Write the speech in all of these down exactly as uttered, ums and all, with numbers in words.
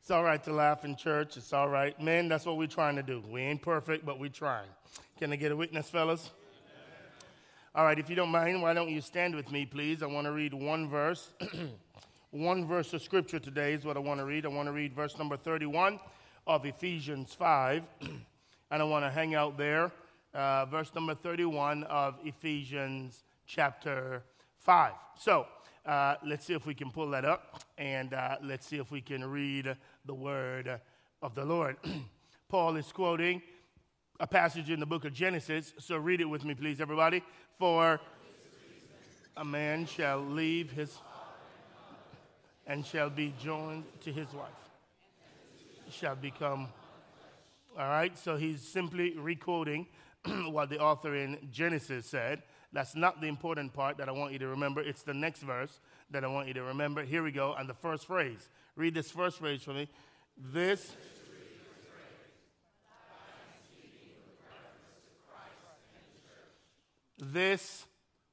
It's all right to laugh in church. It's all right. Men, that's what we're trying to do. We ain't perfect, but we're trying. Can I get a witness, fellas? All right, if you don't mind, why don't you stand with me, please? I want to read one verse. One verse of scripture today is what I want to read. I want to read verse number thirty-one of Ephesians five. And I want to hang out there. Uh, verse number thirty-one of Ephesians chapter five. So, uh, let's see if we can pull that up. And uh, let's see if we can read the word of the Lord. Paul is quoting a passage in the book of Genesis. So read it with me, please, everybody. For a man shall leave his and shall be joined to his wife. Shall become. All right, so he's simply re-quoting what the author in Genesis said. That's not the important part that I want you to remember. It's the next verse that I want you to remember. Here we go, and the first phrase. Read this first phrase for me. This. This.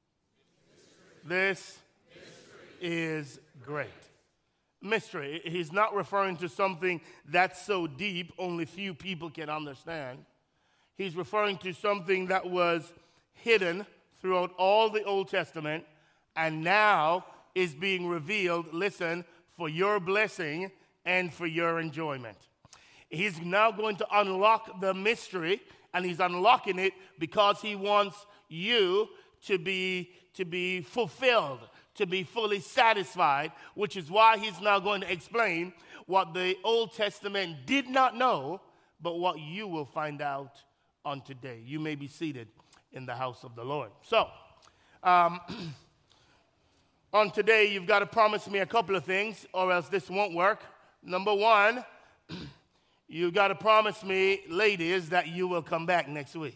This is great. Mystery. He's not referring to something that's so deep only few people can understand. He's referring to something that was hidden throughout all the Old Testament and now is being revealed, listen, for your blessing and for your enjoyment. He's now going to unlock the mystery, and he's unlocking it because he wants you to be, to be fulfilled, to be fully satisfied, which is why he's now going to explain what the Old Testament did not know, but what you will find out on today. You may be seated in the house of the Lord. So, um, on today, you've got to promise me a couple of things, or else this won't work. Number one, you've got to promise me, ladies, that you will come back next week.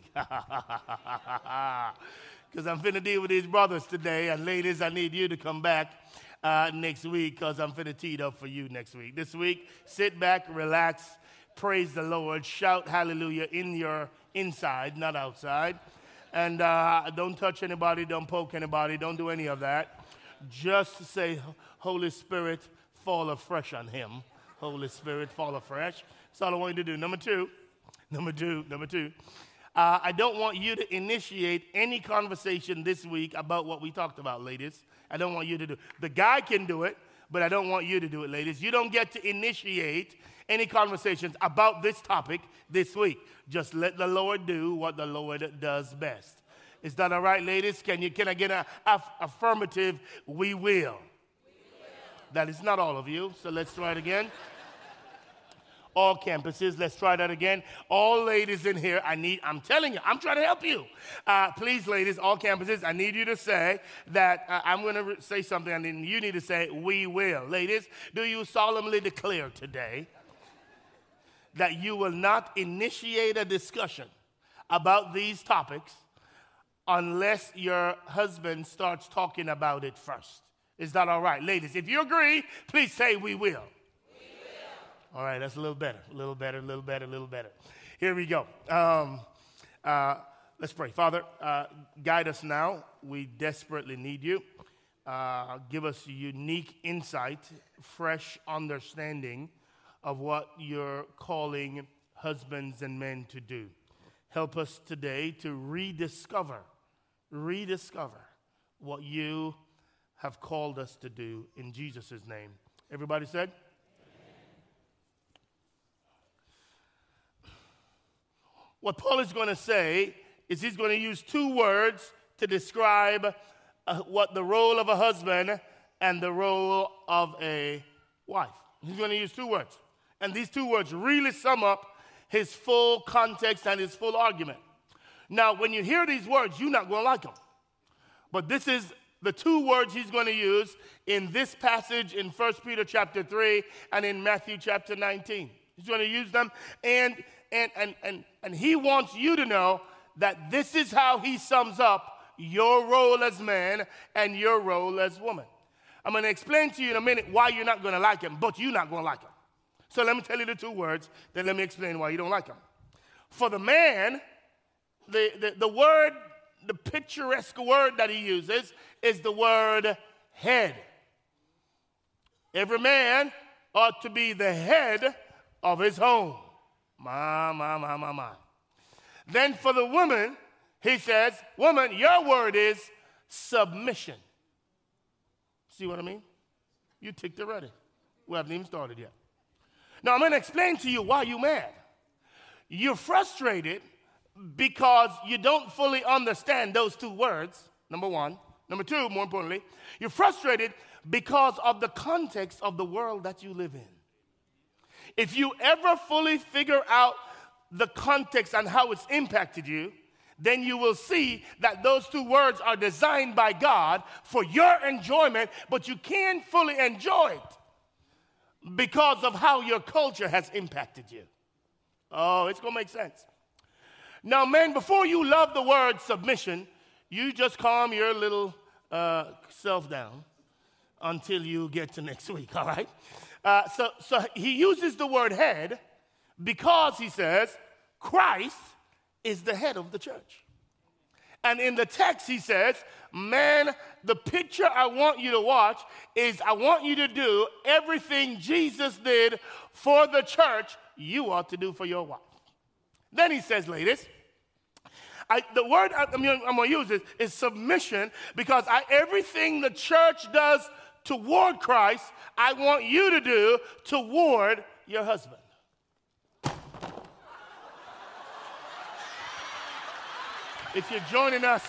Because I'm finna deal with these brothers today, and ladies, I need you to come back uh, next week because I'm finna tee it up for you next week. This week, sit back, relax, praise the Lord, shout hallelujah in your inside, not outside. And uh, don't touch anybody, don't poke anybody, don't do any of that. Just say, Holy Spirit, fall afresh on him. Holy Spirit, fall afresh. That's all I want you to do. Number two, number two, number two. Uh, I don't want you to initiate any conversation this week about what we talked about, ladies. I don't want you to do it. The guy can do it, but I don't want you to do it, ladies. You don't get to initiate any conversations about this topic this week. Just let the Lord do what the Lord does best. Is that all right, ladies? Can you? Can I get an affirmative? We will. We will. That is not all of you, so let's try it again. All campuses, let's try that again. All ladies in here, I need, I'm telling you, I'm trying to help you. Uh, please, ladies, all campuses, I need you to say that, uh, I'm going to re- say something, and then you need to say, we will. Ladies, do you solemnly declare today that you will not initiate a discussion about these topics unless your husband starts talking about it first? Is that all right? Ladies, if you agree, please say we will. All right, that's a little better, a little better, a little better, a little better. Here we go. Um, uh, let's pray. Father, uh, guide us now. We desperately need you. Uh, give us unique insight, fresh understanding of what you're calling husbands and men to do. Help us today to rediscover, rediscover what you have called us to do in Jesus' name. Everybody said? What Paul is going to say is he's going to use two words to describe uh, what the role of a husband and the role of a wife. He's going to use two words. And these two words really sum up his full context and his full argument. Now, when you hear these words, you're not going to like them. But this is the two words he's going to use in this passage in First Peter chapter three and in Matthew chapter nineteen. He's going to use them, and And, and, and, and he wants you to know that this is how he sums up your role as man and your role as woman. I'm going to explain to you in a minute why you're not going to like him, but you're not going to like him. So let me tell you the two words, then let me explain why you don't like him. For the man, the, the, the word, the picturesque word that he uses is the word head. Every man ought to be the head of his home. My, my, my, my, my. Then for the woman, he says, woman, your word is submission. See what I mean? You ticked already. We haven't even started yet. Now, I'm going to explain to you why you're mad. You're frustrated because you don't fully understand those two words, number one. Number two, more importantly, you're frustrated because of the context of the world that you live in. If you ever fully figure out the context and how it's impacted you, then you will see that those two words are designed by God for your enjoyment, but you can't fully enjoy it because of how your culture has impacted you. Oh, it's going to make sense. Now, men, before you love the word submission, you just calm your little uh, self down until you get to next week, all right? Uh, so, so he uses the word head because he says Christ is the head of the church. And in the text he says, man, the picture I want you to watch is I want you to do everything Jesus did for the church, you ought to do for your wife. Then he says, ladies, I, the word I, I'm going to use is, is submission because I, everything the church does toward Christ, I want you to do toward your husband. If you're joining us,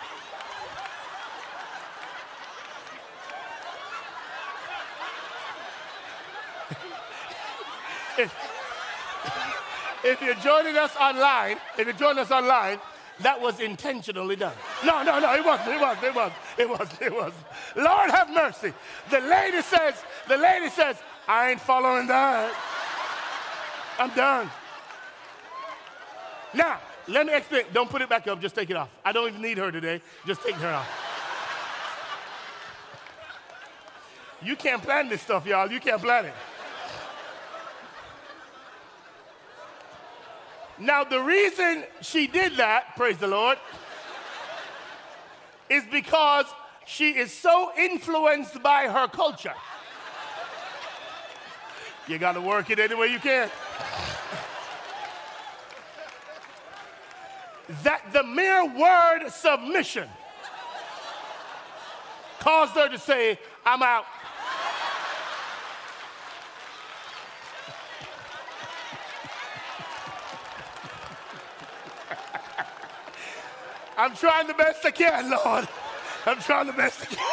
if, if you're joining us online, if you're joining us online, that was intentionally done. No, no, no, it wasn't, it wasn't, it wasn't, it wasn't, it wasn't. Lord have mercy. The lady says, the lady says, I ain't following that. I'm done. Now, let me explain. Don't put it back up, just take it off. I don't even need her today. Just take her off. You can't plan this stuff, y'all. You can't plan it. Now, the reason she did that, praise the Lord, is because she is so influenced by her culture. You got to work it any way you can. That the mere word submission caused her to say, I'm out. I'm trying the best I can, Lord. I'm trying the best I can.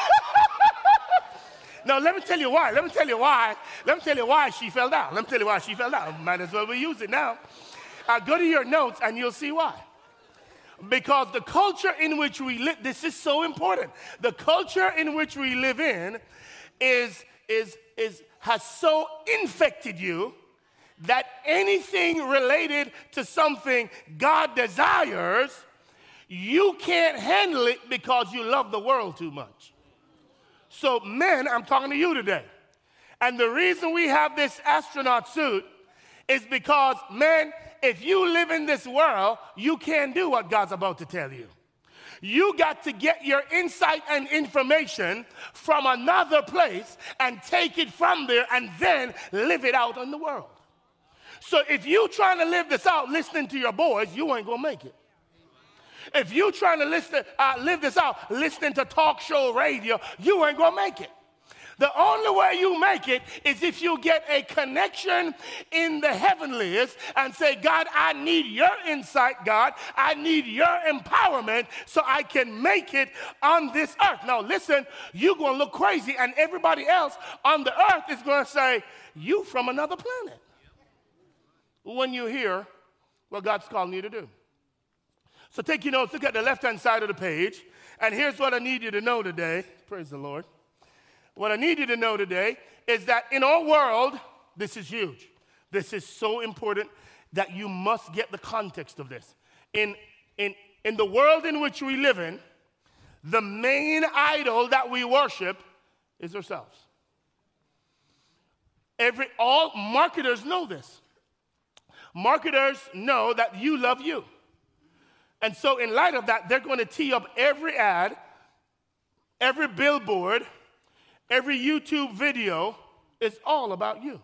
Now, let me tell you why. Let me tell you why. Let me tell you why she fell down. Let me tell you why she fell down. Might as well we use it now. Uh, go to your notes and you'll see why. Because the culture in which we live, this is so important. The culture in which we live in is, is, is, has so infected you that anything related to something God desires, you can't handle it because you love the world too much. So men, I'm talking to you today. And the reason we have this astronaut suit is because, men, if you live in this world, you can't do what God's about to tell you. You got to get your insight and information from another place and take it from there and then live it out in the world. So if you trying to live this out listening to your boys, you ain't going to make it. If you trying to listen, uh, live this out listening to talk show radio, you ain't going to make it. The only way you make it is if you get a connection in the heavenlies and say, God, I need your insight, God. I need your empowerment so I can make it on this earth. Now, listen, you're going to look crazy, and everybody else on the earth is going to say, you from another planet. When you hear what God's calling you to do. So take your notes, look at the left-hand side of the page, and here's what I need you to know today. Praise the Lord. What I need you to know today is that in our world, this is huge. This is so important that you must get the context of this. In, in, in the world in which we live in, the main idol that we worship is ourselves. Every, all marketers know this. Marketers know that you love you. And so in light of that, they're going to tee up every ad, every billboard, every YouTube video It's all about you.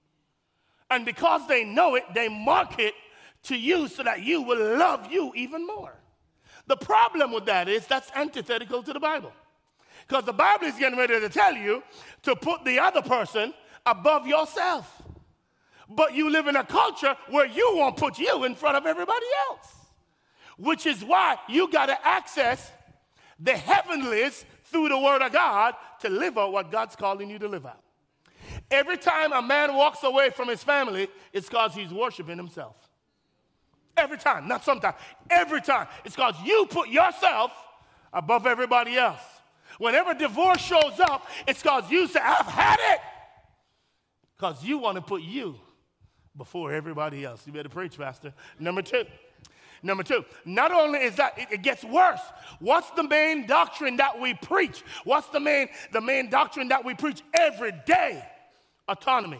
And because they know it, they market to you so that you will love you even more. The problem with that is that's antithetical to the Bible. Because the Bible is getting ready to tell you to put the other person above yourself. But you live in a culture where you won't put you in front of everybody else. Which is why you got to access the heavenlies through the Word of God to live out what God's calling you to live out. Every time a man walks away from his family, it's because he's worshiping himself. Every time, not sometimes. Every time. It's because you put yourself above everybody else. Whenever divorce shows up, it's because you say, I've had it. Because you want to put you before everybody else. You better preach, Pastor. Number two. Number two, not only is that, it, it gets worse. What's the main doctrine that we preach? What's the main, the main doctrine that we preach every day? Autonomy.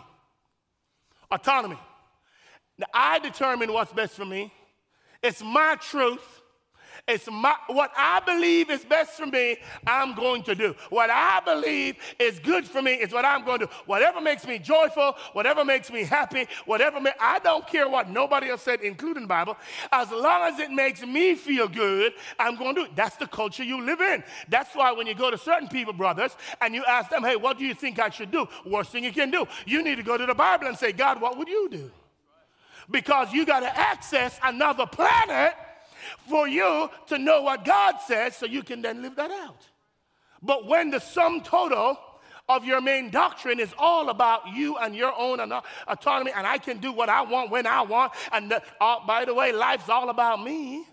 Autonomy. Now, I determine what's best for me. It's my truth. It's my, what I believe is best for me, I'm going to do. What I believe is good for me is what I'm going to do. Whatever makes me joyful, whatever makes me happy, whatever, ma- I don't care what nobody else said, including the Bible. As long as it makes me feel good, I'm going to do it. That's the culture you live in. That's why when you go to certain people, brothers, and you ask them, hey, what do you think I should do? Worst thing you can do. You need to go to the Bible and say, God, what would you do? Because you got to access another planet for you to know what God says so you can then live that out. But when the sum total of your main doctrine is all about you and your own autonomy, and I can do what I want when I want, and the, uh, by the way, life's all about me,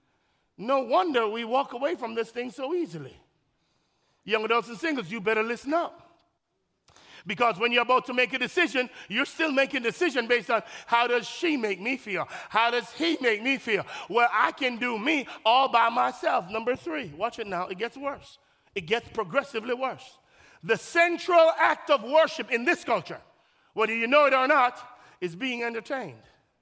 no wonder we walk away from this thing so easily. Young adults and singles, you better listen up. Because when you're about to make a decision, you're still making a decision based on how does she make me feel? How does he make me feel? Well, I can do me all by myself. Number three, watch it now. It gets worse. It gets progressively worse. The central act of worship in this culture, whether you know it or not, is being entertained.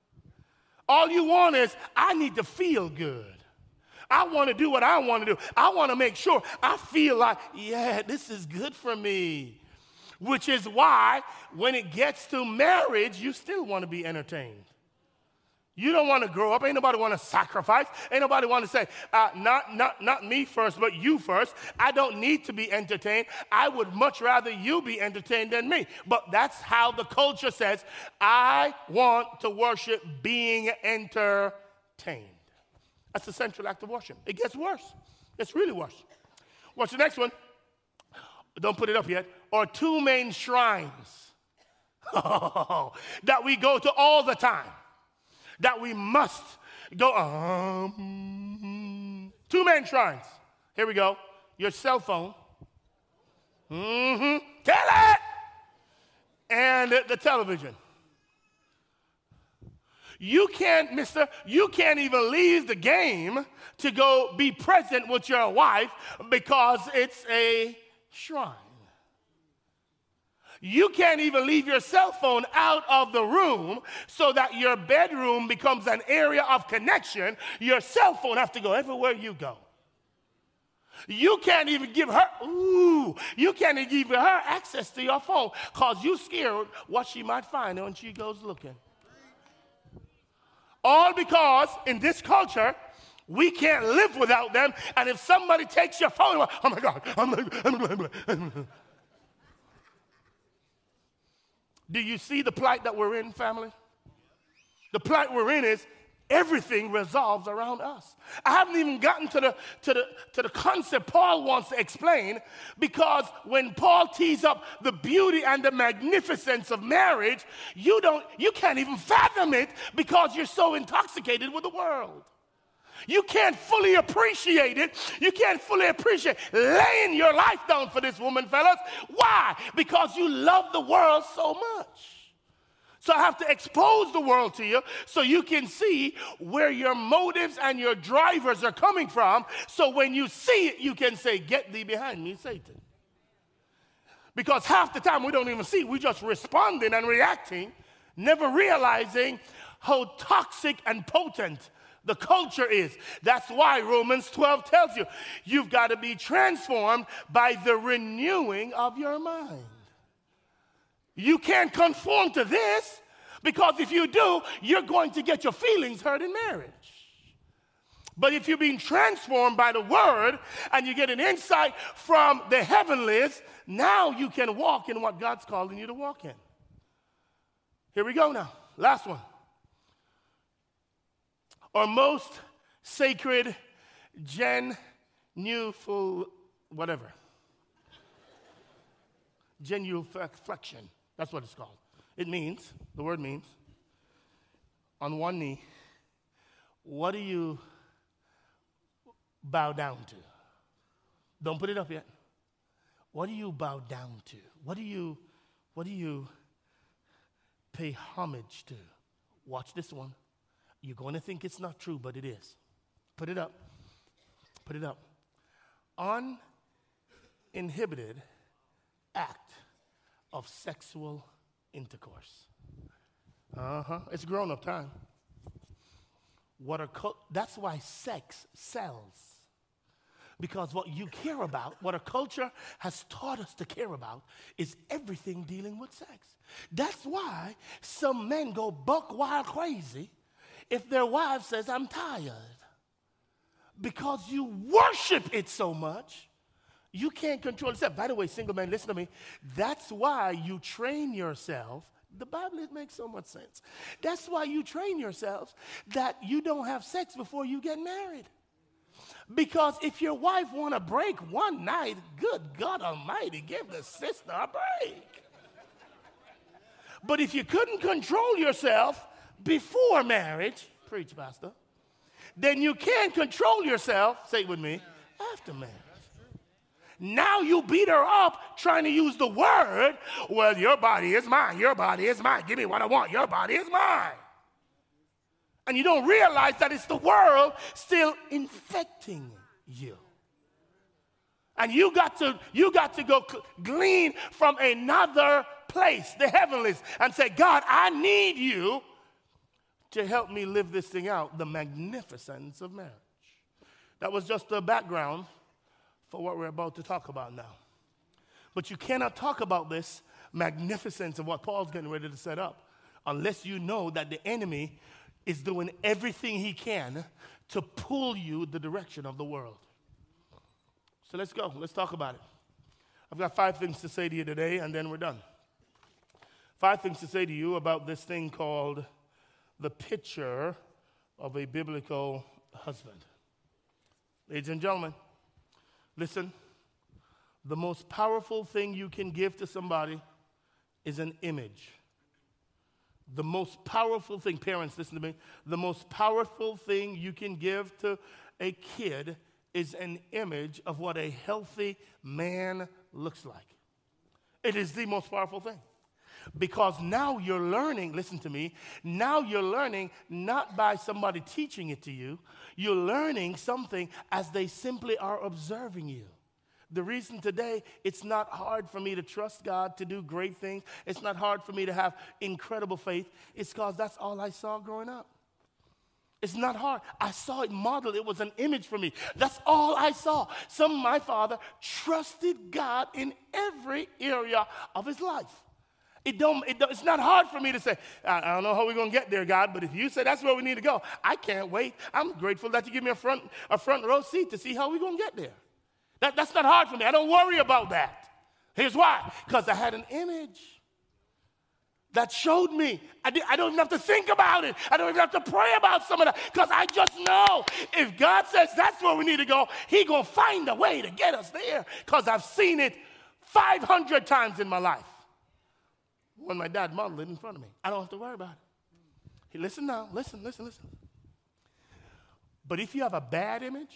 All you want is, I need to feel good. I want to do what I want to do. I want to make sure I feel like, yeah, this is good for me. Which is why when it gets to marriage, you still want to be entertained. You don't want to grow up. Ain't nobody want to sacrifice. Ain't nobody want to say, uh, not, not, not me first, but you first. I don't need to be entertained. I would much rather you be entertained than me. But that's how the culture says, I want to worship being entertained. That's the central act of worship. It gets worse. It's really worse. Watch the next one. Don't put it up yet. Or two main shrines oh, that we go to all the time, that we must go. Um, two main shrines. Here we go. Your cell phone. Mm-hmm. Tell it. And the, the television. You can't, mister, you can't even leave the game to go be present with your wife because it's a shrine. You can't even leave your cell phone out of the room so that your bedroom becomes an area of connection. Your cell phone has to go everywhere you go. You can't even give her, ooh, you can't even give her access to your phone because you're scared what she might find when she goes looking. All because in this culture, we can't live without them. And if somebody takes your phone, oh my God. I'm like, I'm like, I'm like. Do you see the plight that we're in, family? The plight we're in is everything revolves around us. I haven't even gotten to the, to the, to the concept Paul wants to explain, because when Paul tees up the beauty and the magnificence of marriage, you, don't, you can't even fathom it because you're so intoxicated with the world. You can't fully appreciate it. You can't fully appreciate laying your life down for this woman, fellas. Why? Because you love the world so much. So I have to expose the world to you so you can see where your motives and your drivers are coming from. So when you see it, you can say, get thee behind me, Satan. Because half the time we don't even see. We're just responding and reacting, never realizing how toxic and potent the culture is. That's why Romans twelve tells you, you've got to be transformed by the renewing of your mind. You can't conform to this, because if you do, you're going to get your feelings hurt in marriage. But if you're being transformed by the word and you get an insight from the heavenlies, now you can walk in what God's calling you to walk in. Here we go now. Last one. Or most sacred genuflection, whatever. Genuflection. That's what it's called. It means, the word means, on one knee, what do you bow down to? Don't put it up yet. What do you bow down to? What do you, what do you pay homage to? Watch this one. You're going to think it's not true, but it is. Put it up. Put it up. Uninhibited act of sexual intercourse. Uh-huh. It's grown-up time. What are co- that's why sex sells. Because what you care about, what our culture has taught us to care about, is everything dealing with sex. That's why some men go buck wild crazy if their wife says, I'm tired. Because you worship it so much, you can't control yourself. By the way, single men, listen to me. That's why you train yourself. The Bible, it makes so much sense. That's why you train yourselves that you don't have sex before you get married. Because if your wife want to break one night, good God Almighty, give the sister a break. But if you couldn't control yourself before marriage, preach, Pastor, then you can't control yourself, say it with me, after marriage. Now you beat her up trying to use the word, well, your body is mine, your body is mine, give me what I want, your body is mine. And you don't realize that it's the world still infecting you. And you got to, you got to go glean from another place, the heavenlies, and say, God, I need you to help me live this thing out, the magnificence of marriage. That was just the background for what we're about to talk about now. But you cannot talk about this magnificence of what Paul's getting ready to set up unless you know that the enemy is doing everything he can to pull you the direction of the world. So let's go. Let's talk about it. I've got five things to say to you today, and then we're done. Five things to say to you about this thing called the picture of a biblical husband. Ladies and gentlemen, listen. The most powerful thing you can give to somebody is an image. The most powerful thing, parents, listen to me. The most powerful thing you can give to a kid is an image of what a healthy man looks like. It is the most powerful thing. Because now you're learning, listen to me, now you're learning not by somebody teaching it to you, you're learning something as they simply are observing you. The reason today it's not hard for me to trust God to do great things, it's not hard for me to have incredible faith, it's because that's all I saw growing up. It's not hard. I saw it modeled. It was an image for me. That's all I saw. Some my father trusted God in every area of his life. It don't, it don't, it's not hard for me to say, I, I don't know how we're going to get there, God, but if you say that's where we need to go, I can't wait. I'm grateful that you give me a front, a front row seat to see how we're going to get there. That, that's not hard for me. I don't worry about that. Here's why. Because I had an image that showed me. I, did, I don't even have to think about it. I don't even have to pray about some of that because I just know if God says that's where we need to go, he's going to find a way to get us there because I've seen it five hundred times in my life. When my dad modeled it in front of me. I don't have to worry about it. Hey, listen now. Listen, listen, listen. But if you have a bad image,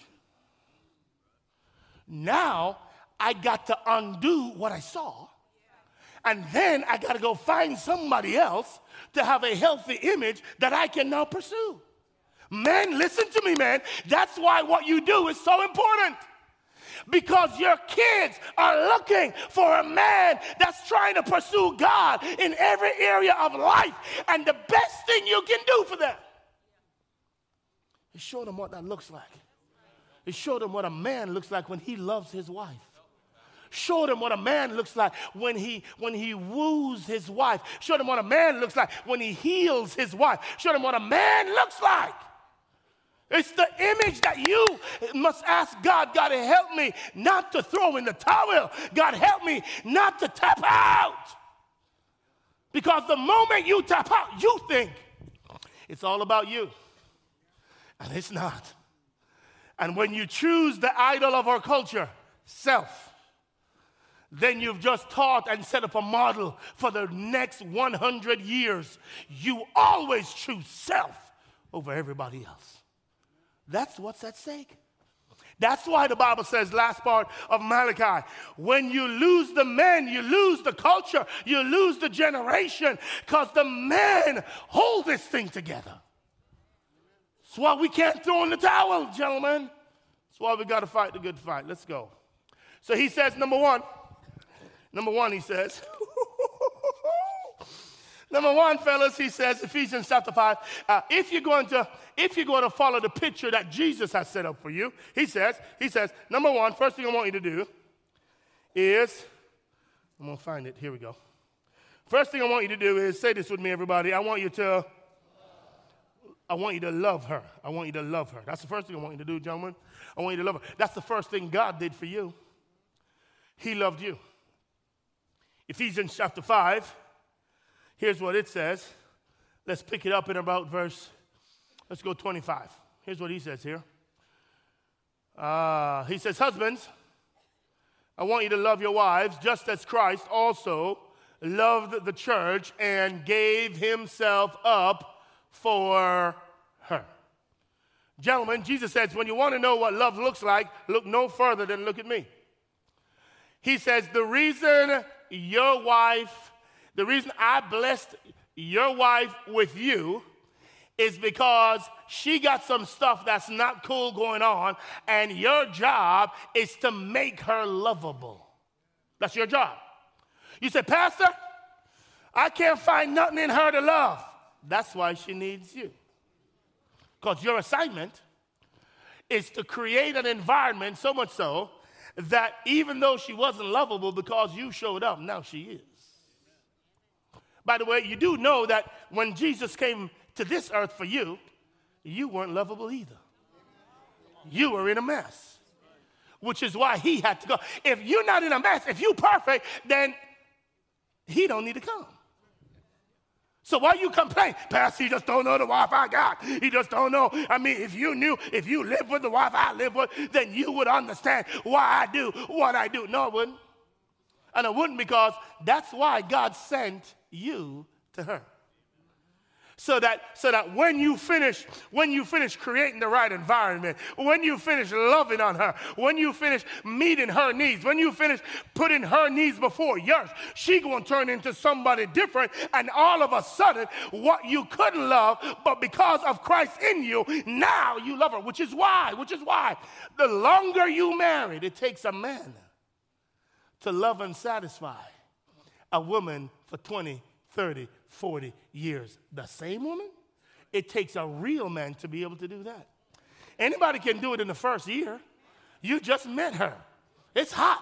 now I got to undo what I saw. And then I got to go find somebody else to have a healthy image that I can now pursue. Men, listen to me, man. That's why what you do is so important. Because your kids are looking for a man that's trying to pursue God in every area of life. And the best thing you can do for them is show them what that looks like. Is show them what a man looks like when he loves his wife. Show them what a man looks like when he, when he woos his wife. Show them what a man looks like when he heals his wife. Show them what a man looks like. It's the image that you must ask God, God, help me not to throw in the towel. God, help me not to tap out. Because the moment you tap out, you think it's all about you. And it's not. And when you choose the idol of our culture, self, then you've just taught and set up a model for the next one hundred years. You always choose self over everybody else. That's what's at stake. That's why the Bible says, last part of Malachi, when you lose the men, you lose the culture, you lose the generation, because the men hold this thing together. That's why we can't throw in the towel, gentlemen. That's why we got to fight the good fight. Let's go. So he says, number one, number one, he says, number one, fellas, he says, Ephesians chapter five, uh, if you're going to, if you're going to follow the picture that Jesus has set up for you, he says, he says, number one, first thing I want you to do is, I'm going to find it. Here we go. First thing I want you to do is, say this with me, everybody. I want you to, I want you to love her. I want you to love her. That's the first thing I want you to do, gentlemen. I want you to love her. That's the first thing God did for you. He loved you. Ephesians chapter five. Here's what it says. Let's pick it up in about verse, let's go twenty-five. Here's what he says here. Uh, he says, husbands, I want you to love your wives just as Christ also loved the church and gave himself up for her. Gentlemen, Jesus says, when you want to know what love looks like, look no further than look at me. He says, the reason your wife The reason I blessed your wife with you is because she got some stuff that's not cool going on, and your job is to make her lovable. That's your job. You say, Pastor, I can't find nothing in her to love. That's why she needs you. Because your assignment is to create an environment so much so that even though she wasn't lovable because you showed up, now she is. By the way, you do know that when Jesus came to this earth for you, you weren't lovable either. You were in a mess, which is why he had to go. If you're not in a mess, if you're perfect, then he don't need to come. So why you complain? Pastor, he just don't know the wife I got. He just don't know. I mean, if you knew, if you lived with the wife I live with, then you would understand why I do what I do. No, I wouldn't. And I wouldn't, because that's why God sent you to her. So that, so that when you finish, when you finish creating the right environment, when you finish loving on her, when you finish meeting her needs, when you finish putting her needs before yours, she gonna turn into somebody different, and all of a sudden, what you couldn't love, but because of Christ in you, now you love her, which is why, which is why, the longer you married, it takes a man to love and satisfy a woman for twenty, thirty, forty years. The same woman? It takes a real man to be able to do that. Anybody can do it in the first year. You just met her. It's hot.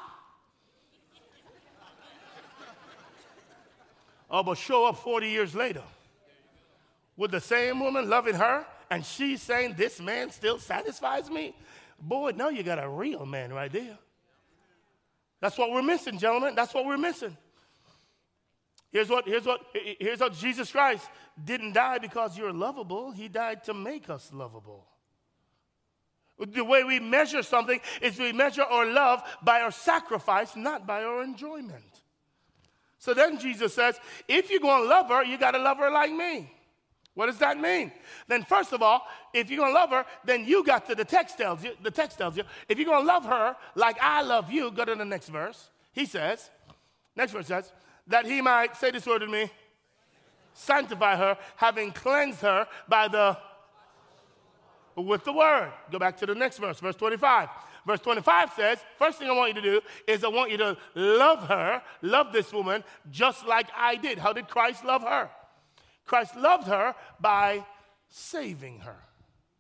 Oh, but show up forty years later with the same woman loving her, and she's saying, this man still satisfies me? Boy, now you got a real man right there. That's what we're missing, gentlemen. That's what we're missing. Here's what, here's what, here's what Jesus Christ didn't die because you're lovable. He died to make us lovable. The way we measure something is we measure our love by our sacrifice, not by our enjoyment. So then Jesus says, if you're going to love her, you got to love her like me. What does that mean? Then first of all, if you're going to love her, then you got to, the text tells you, the text tells you, if you're going to love her like I love you, go to the next verse. He says, next verse says, that he might, say this word with me, sanctify her, having cleansed her by the, with the word. Go back to the next verse, verse twenty-five. Verse twenty-five says, first thing I want you to do is I want you to love her, love this woman, just like I did. How did Christ love her? Christ loved her by saving her.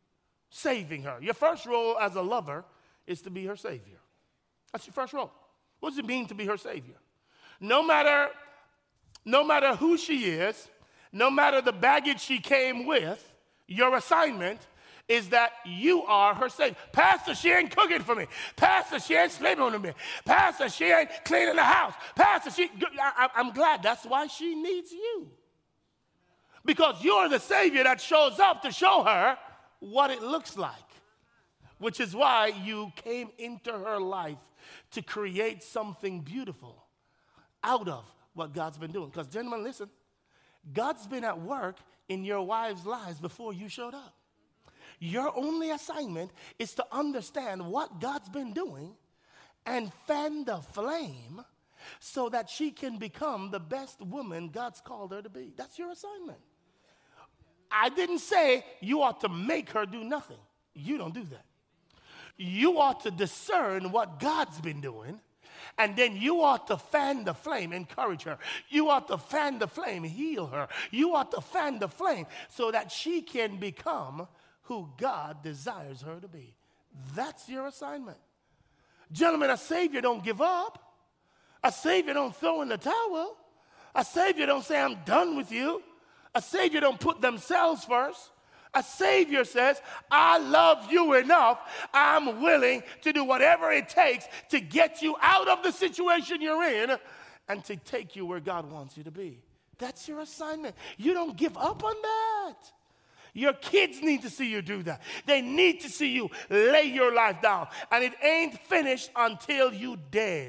Saving her. Your first role as a lover is to be her savior. That's your first role. What does it mean to be her Savior? No matter, no matter who she is, no matter the baggage she came with, your assignment is that you are her Savior. Pastor, she ain't cooking for me. Pastor, she ain't sleeping with me. Pastor, she ain't cleaning the house. Pastor, she, I, I'm glad that's why she needs you. Because you're the Savior that shows up to show her what it looks like. Which is why you came into her life to create something beautiful out of what God's been doing. Because gentlemen, listen, God's been at work in your wives' lives before you showed up. Your only assignment is to understand what God's been doing and fan the flame so that she can become the best woman God's called her to be. That's your assignment. I didn't say you ought to make her do nothing. You don't do that. You ought to discern what God's been doing, and then you ought to fan the flame, encourage her. You ought to fan the flame, heal her. You ought to fan the flame so that she can become who God desires her to be. That's your assignment. Gentlemen, a Savior don't give up. A Savior don't throw in the towel. A Savior don't say, I'm done with you. A Savior don't put themselves first. A Savior says, I love you enough. I'm willing to do whatever it takes to get you out of the situation you're in and to take you where God wants you to be. That's your assignment. You don't give up on that. Your kids need to see you do that. They need to see you lay your life down. And it ain't finished until you dead.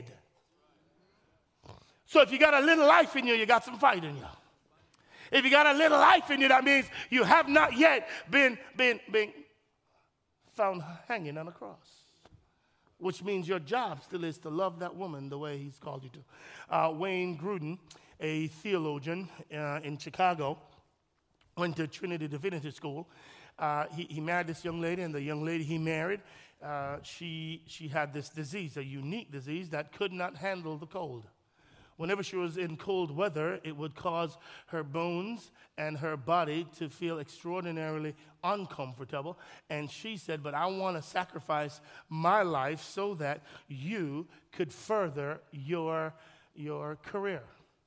So if you got a little life in you, you got some fight in you. If you got a little life in you, that means you have not yet been, been, been found hanging on a cross. Which means your job still is to love that woman the way he's called you to. Uh, Wayne Grudem, a theologian uh, in Chicago, went to Trinity Divinity School. Uh, he, he married this young lady, and the young lady he married, uh, she, she had this disease, a unique disease that could not handle the cold. Whenever she was in cold weather, it would cause her bones and her body to feel extraordinarily uncomfortable. And she said, but I want to sacrifice my life so that you could further your, your career.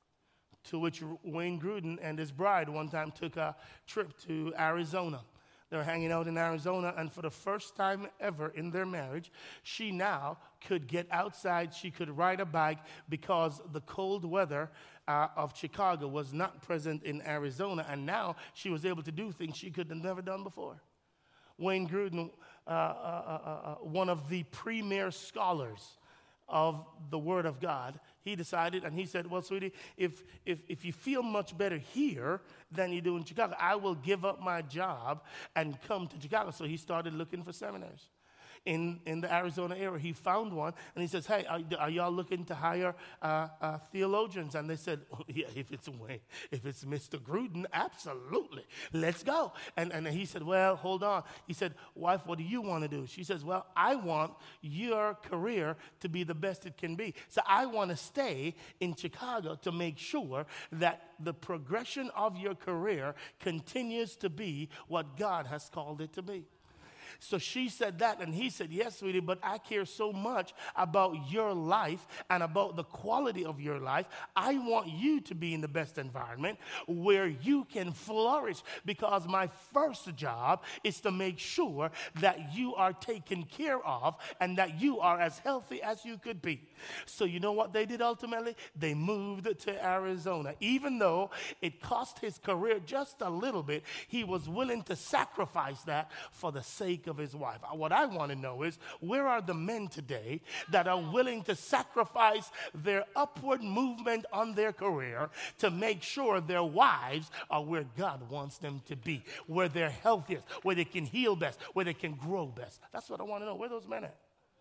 To which Wayne Grudem and his bride one time took a trip to Arizona. They were hanging out in Arizona, and for the first time ever in their marriage, she now could get outside. She could ride a bike because the cold weather uh, of Chicago was not present in Arizona, and now she was able to do things she could have never done before. Wayne Grudem, uh, uh, uh, uh, one of the premier scholars of the Word of God, he decided, and he said, well, sweetie, if, if, if you feel much better here than you do in Chicago, I will give up my job and come to Chicago. So he started looking for seminaries. In, in the Arizona area, he found one, and he says, hey, are, are y'all looking to hire uh, uh, theologians? And they said, oh, yeah, if it's Wayne, if it's Mister Grudem, absolutely, let's go. And, and he said, well, hold on. He said, wife, what do you want to do? She says, well, I want your career to be the best it can be. So I want to stay in Chicago to make sure that the progression of your career continues to be what God has called it to be. So she said that, and he said, yes, sweetie, but I care so much about your life and about the quality of your life. I want you to be in the best environment where you can flourish, because my first job is to make sure that you are taken care of and that you are as healthy as you could be. So you know what they did ultimately? They moved to Arizona. Even though it cost his career just a little bit, he was willing to sacrifice that for the sake of his wife. What I want to know is, where are the men today that are willing to sacrifice their upward movement on their career to make sure their wives are where God wants them to be, where they're healthiest, where they can heal best, where they can grow best? That's what I want to know. Where are those men at?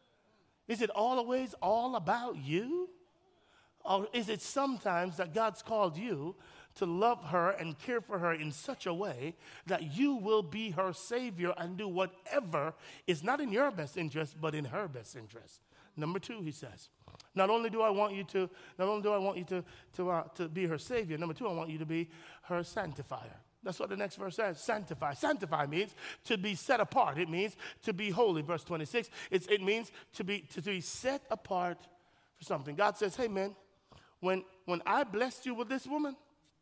Is it always all about you? Or is it sometimes that God's called you to love her and care for her in such a way that you will be her savior and do whatever is not in your best interest, but in her best interest? Number two, he says, not only do I want you to, not only do I want you to, to, uh, to be her savior, number two, I want you to be her sanctifier. That's what the next verse says, sanctify. Sanctify means to be set apart. It means to be holy. Verse twenty-six, it's, it means to be, to be set apart for something. God says, hey, man, when, when I blessed you with this woman,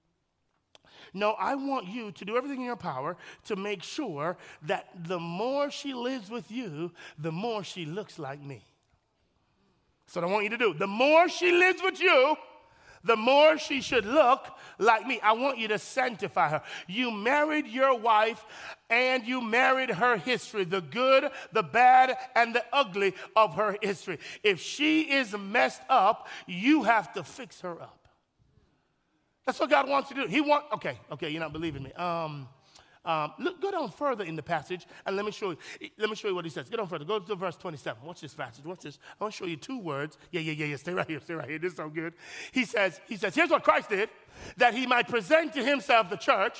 no, I want you to do everything in your power to make sure that the more she lives with you, the more she looks like me. That's what I want you to do. The more she lives with you, the more she should look like me. I want you to sanctify her. You married your wife and you married her history, the good, the bad, and the ugly of her history. If she is messed up, you have to fix her up. That's what God wants you to do. He want, okay, okay, you're not believing me. Um, um, look, go down further in the passage, and let me show you. Let me show you what he says. Go down further. Go to verse twenty-seven. Watch this passage. Watch this. I want to show you two words. Yeah, yeah, yeah, yeah. Stay right here. Stay right here. This is so good. He says, he says, here's what Christ did, that he might present to himself the church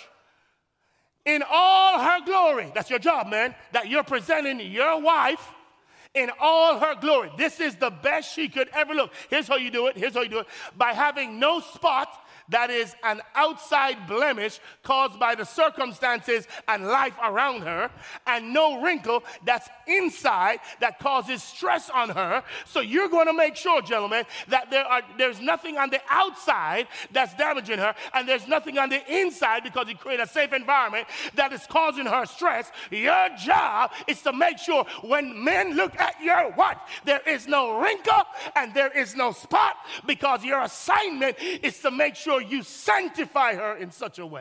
in all her glory. That's your job, man. That you're presenting your wife in all her glory. This is the best she could ever look. Here's how you do it. Here's how you do it. By having no spot, that is an outside blemish caused by the circumstances and life around her, and no wrinkle that's inside that causes stress on her. So you're going to make sure, gentlemen, that there are there's nothing on the outside that's damaging her, and there's nothing on the inside, because you create a safe environment, that is causing her stress. Your job is to make sure when men look at your wife, there is no wrinkle and there is no spot, because your assignment is to make sure you sanctify her in such a way.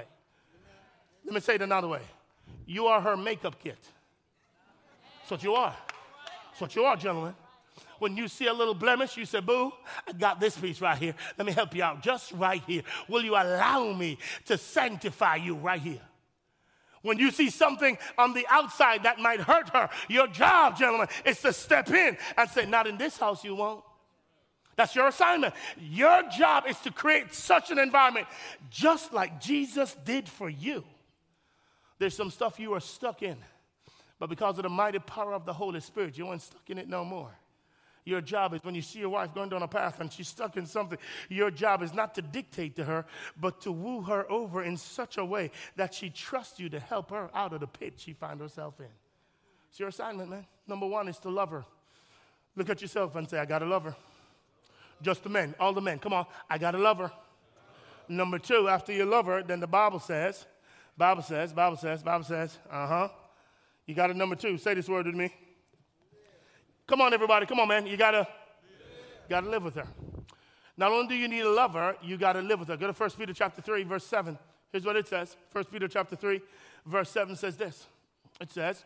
Let me say it another way. You are her makeup kit. That's what you are. That's what you are, gentlemen. When you see a little blemish, you say, boo, I got this piece right here. Let me help you out just right here. Will you allow me to sanctify you right here? When you see something on the outside that might hurt her, your job, gentlemen, is to step in and say, not in this house you won't. That's your assignment. Your job is to create such an environment just like Jesus did for you. There's some stuff you are stuck in, but because of the mighty power of the Holy Spirit, you aren't stuck in it no more. Your job is, when you see your wife going down a path and she's stuck in something, your job is not to dictate to her, but to woo her over in such a way that she trusts you to help her out of the pit she finds herself in. It's your assignment, man. Number one is to love her. Look at yourself and say, I got to love her. Just the men, all the men. Come on, I got to love her. Number two, after you love her, then the Bible says, Bible says, Bible says, Bible says, uh-huh. You got a number two. Say this word with me. Come on, everybody. Come on, man. You got to got to live with her. Not only do you need to love her, you got to live with her. Go to First Peter chapter three, verse seven. Here's what it says. First Peter chapter three, verse seven says this. It says,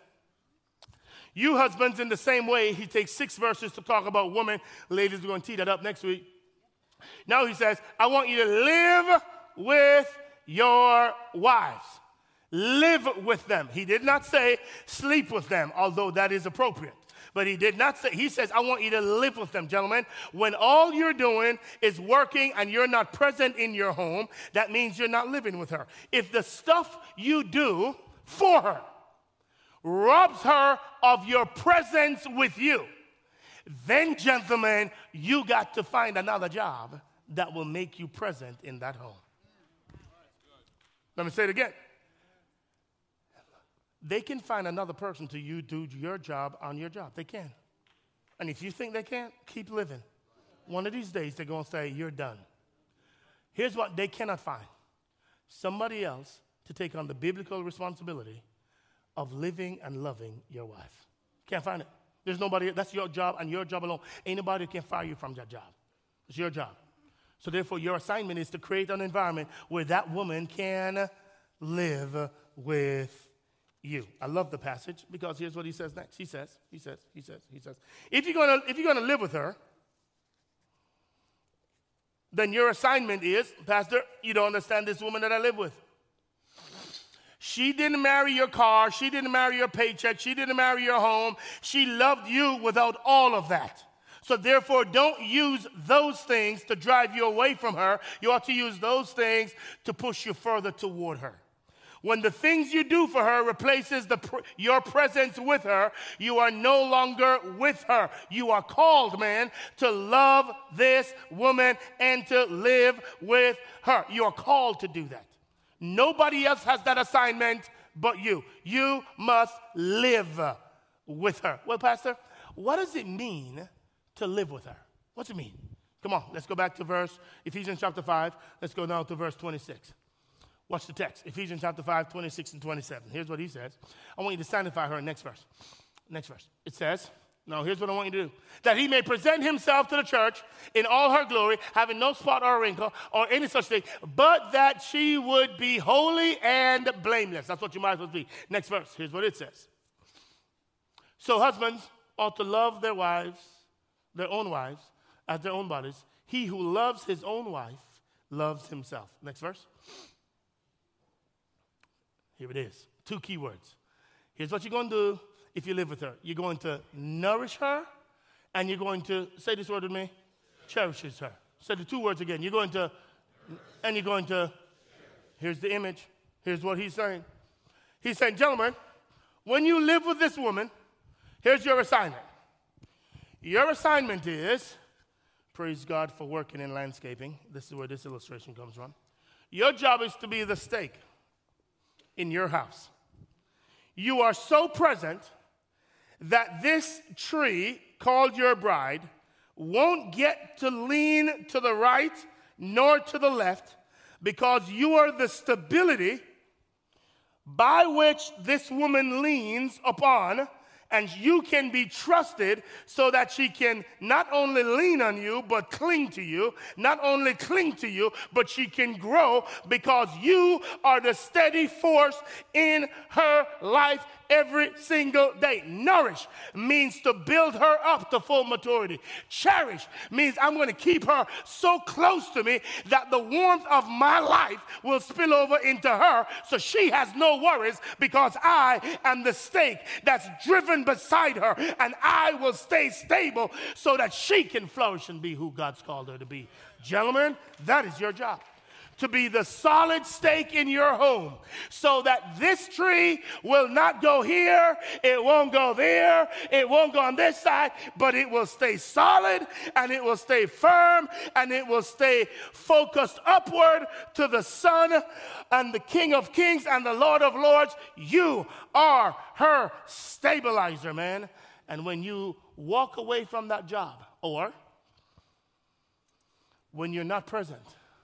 you husbands, in the same way, he takes six verses to talk about women. Ladies, we're going to tee that up next week. Now he says, I want you to live with your wives. Live with them. He did not say sleep with them, although that is appropriate. But he did not say, he says, I want you to live with them, gentlemen. When all you're doing is working and you're not present in your home, that means you're not living with her. If the stuff you do for her robs her of your presence with you, then, gentlemen, you got to find another job that will make you present in that home. Let me say it again. They can find another person to you do your job on your job. They can. And if you think they can't, keep living. One of these days, they're going to say, you're done. Here's what they cannot find. Somebody else to take on the biblical responsibility of living and loving your wife. Can't find it. There's nobody, that's your job and your job alone. Ain't nobody can fire you from that job. It's your job. So therefore, your assignment is to create an environment where that woman can live with you. I love the passage because here's what he says next. He says, he says, he says, he says, if you're gonna, if you're gonna live with her, then your assignment is, Pastor, you don't understand this woman that I live with. She didn't marry your car. She didn't marry your paycheck. She didn't marry your home. She loved you without all of that. So therefore, don't use those things to drive you away from her. You ought to use those things to push you further toward her. When the things you do for her replaces the pr- your presence with her, you are no longer with her. You are called, man, to love this woman and to live with her. You are called to do that. Nobody else has that assignment but you. You must live with her. Well, Pastor, what does it mean to live with her? What's it mean? Come on, let's go back to verse, Ephesians chapter five. Let's go now to verse twenty-six. Watch the text. Ephesians chapter five, twenty-six and twenty-seven. Here's what he says. I want you to sanctify her. Next verse. Next verse. It says, now here's what I want you to do. That he may present himself to the church in all her glory, having no spot or wrinkle or any such thing, but that she would be holy and blameless. That's what you might as well be. Next verse. Here's what it says. So husbands ought to love their wives, their own wives, as their own bodies. He who loves his own wife loves himself. Next verse. Here it is. Two key words. Here's what you're going to do if you live with her. You're going to nourish her, and you're going to, say this word with me, cherishes her. Say the two words again. You're going to, and you're going to, here's the image. Here's what he's saying. He's saying, gentlemen, when you live with this woman, here's your assignment. Your assignment is, praise God for working in landscaping. This is where this illustration comes from. Your job is to be the stake in your house. You are so present that this tree called your bride won't get to lean to the right nor to the left, because you are the stability by which this woman leans upon, and you can be trusted so that she can not only lean on you, but cling to you. Not only cling to you, but she can grow, because you are the steady force in her life every single day. Nourish means to build her up to full maturity. Cherish means I'm going to keep her so close to me that the warmth of my life will spill over into her, so she has no worries, because I am the stake that's driven beside her, and I will stay stable so that she can flourish and be who God's called her to be. Gentlemen, that is your job. To be the solid stake in your home, so that this tree will not go here, it won't go there, it won't go on this side, but it will stay solid, and it will stay firm, and it will stay focused upward to the Son and the King of Kings and the Lord of Lords. You are her stabilizer, man. And when you walk away from that job, or when you're not present,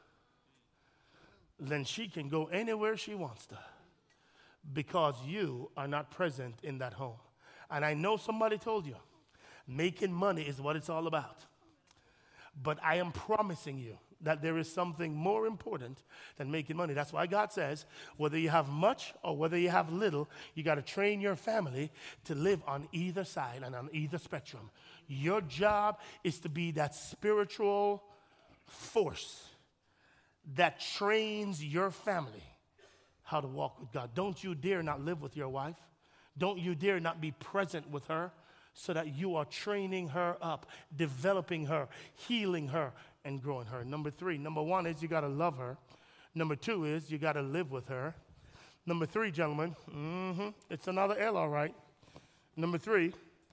then she can go anywhere she wants to, because you are not present in that home. And I know somebody told you, making money is what it's all about. But I am promising you that there is something more important than making money. That's why God says, whether you have much or whether you have little, you got to train your family to live on either side and on either spectrum. Your job is to be that spiritual force that trains your family how to walk with God. Don't you dare not live with your wife. Don't you dare not be present with her, so that you are training her up, developing her, healing her, and growing her. Number three, number one is you got to love her. Number two is you got to live with her. Number three, gentlemen, mm-hmm, it's another L, all right. Number three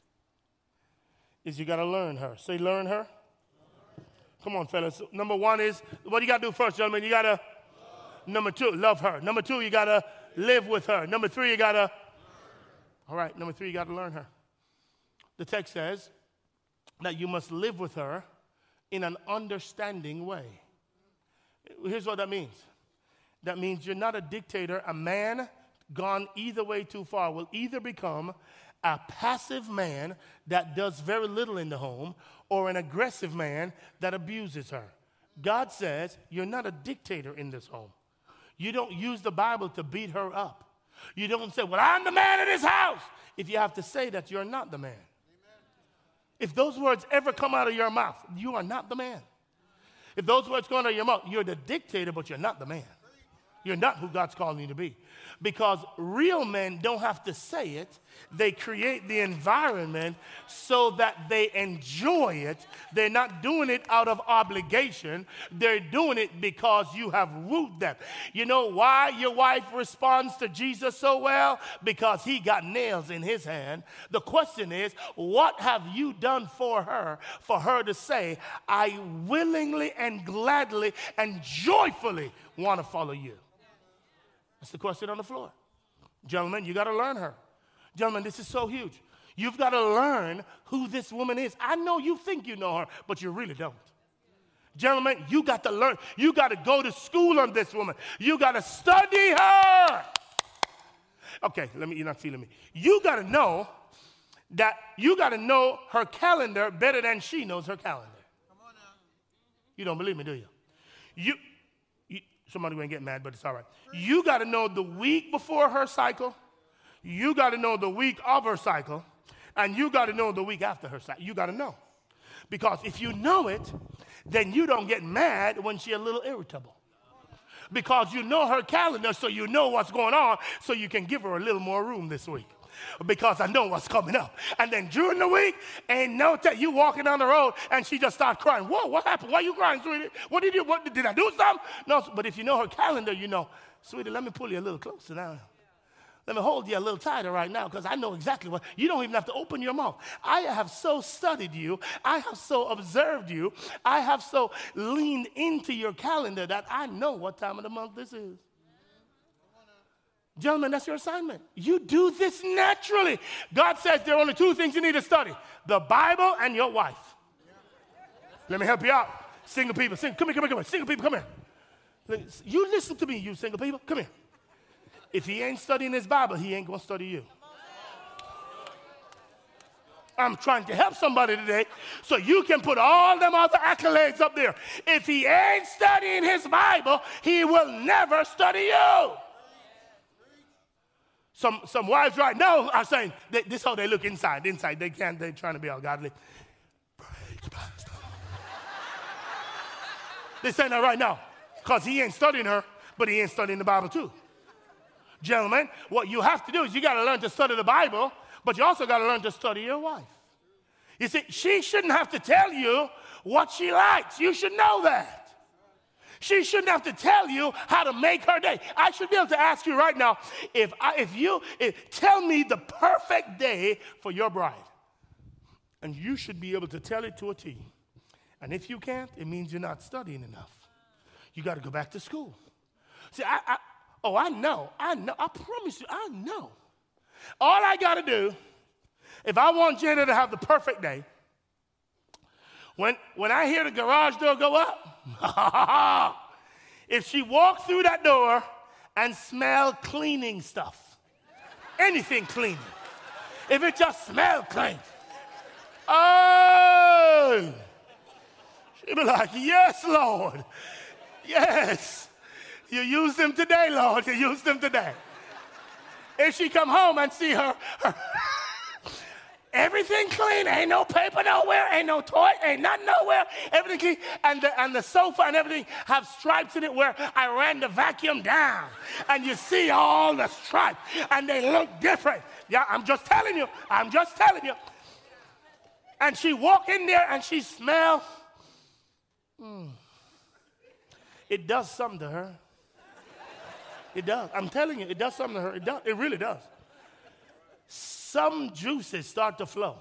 is you got to learn her. Say, learn her. Come on, fellas. Number one is, what do you got to do first, gentlemen? You got to, number two, love her. Number two, you got to live with her. Number three, you got to, all right, number three, you got to learn her. The text says that you must live with her in an understanding way. Here's what that means. That means you're not a dictator. A man gone either way too far will either become a passive man that does very little in the home, or an aggressive man that abuses her. God says you're not a dictator in this home. You don't use the Bible to beat her up. You don't say, well, I'm the man in this house. If you have to say that, you're not the man. Amen. If those words ever come out of your mouth, you are not the man. If those words come out of your mouth, you're the dictator, but you're not the man. You're not who God's calling you to be. Because real men don't have to say it. They create the environment so that they enjoy it. They're not doing it out of obligation. They're doing it because you have wooed them. You know why your wife responds to Jesus so well? Because he got nails in his hand. The question is, what have you done for her for her to say, I willingly and gladly and joyfully want to follow you? That's the question on the floor. Gentlemen, you got to learn her. Gentlemen, this is so huge. You've got to learn who this woman is. I know you think you know her, but you really don't. Gentlemen, you got to learn. You got to go to school on this woman. You got to study her. Okay, let me, you're not feeling me. You got to know that you got to know her calendar better than she knows her calendar. Come on now. You don't believe me, do you? You, you somebody going to get mad, but it's all right. You got to know the week before her cycle. You got to know the week of her cycle. And you got to know the week after her cycle. You got to know. Because if you know it, then you don't get mad when she's a little irritable. Because you know her calendar, so you know what's going on, so you can give her a little more room this week. Because I know what's coming up. And then during the week, ain't no time. You walking down the road, and she just starts crying. Whoa, what happened? Why are you crying, sweetie? What did you, what, did I do something? No, but if you know her calendar, you know, sweetie, let me pull you a little closer now. Let me hold you a little tighter right now because I know exactly what. You don't even have to open your mouth. I have so studied you. I have so observed you. I have so leaned into your calendar that I know what time of the month this is. Gentlemen, that's your assignment. You do this naturally. God says there are only two things you need to study: the Bible and your wife. Let me help you out. Single people, sing, come here, come here, come here. Single people, come here. You listen to me, you single people. Come here. If he ain't studying his Bible, he ain't going to study you. I'm trying to help somebody today so you can put all them other accolades up there. If he ain't studying his Bible, he will never study you. Some, some wives right now are saying, they, this is how they look inside. Inside, they can't, they're trying to be all godly. Praise Pastor. They're saying that right now because he ain't studying her, but he ain't studying the Bible too. Gentlemen, what you have to do is you got to learn to study the Bible, but you also got to learn to study your wife. You see, she shouldn't have to tell you what she likes. You should know that. She shouldn't have to tell you how to make her day. I should be able to ask you right now, if, I, if you if, tell me the perfect day for your bride. And you should be able to tell it to a T. And if you can't, it means you're not studying enough. You got to go back to school. See, I... I Oh, I know, I know, I promise you, I know. All I got to do, if I want Jenna to have the perfect day, when, when I hear the garage door go up, if she walks through that door and smell cleaning stuff, anything cleaning, if it just smells clean, oh, she'll be like, yes, Lord, yes. You used them today, Lord. You used them today. If she come home and see her, her everything clean, ain't no paper nowhere, ain't no toy, ain't nothing nowhere, everything clean, and the, and the sofa and everything have stripes in it where I ran the vacuum down, and you see all the stripes, and they look different. Yeah, I'm just telling you. I'm just telling you. And she walk in there and she smell. Mm, it does something to her. It does. I'm telling you, it does something to her. It does. It really does. Some juices start to flow.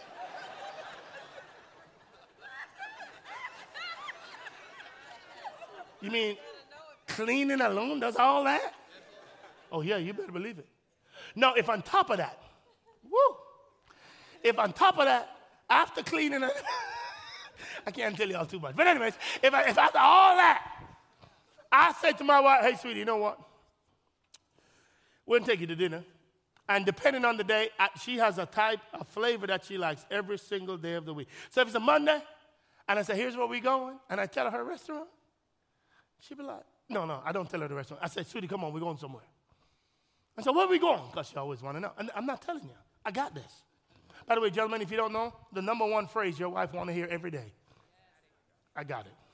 You mean cleaning alone does all that? Oh, yeah, you better believe it. No, if on top of that, woo, if on top of that, after cleaning, I can't tell y'all too much. But anyways, if, I, if after all that, I said to my wife, hey, sweetie, you know what? We'll take you to dinner. And depending on the day, she has a type, a flavor that she likes every single day of the week. So if it's a Monday, and I say, here's where we're going, and I tell her her restaurant, she'll be like, no, no, I don't tell her the restaurant. I say, sweetie, come on, we're going somewhere. I said, where are we going? Because she always want to know. And I'm not telling you. I got this. By the way, gentlemen, if you don't know, the number one phrase your wife want to hear every day, I got it.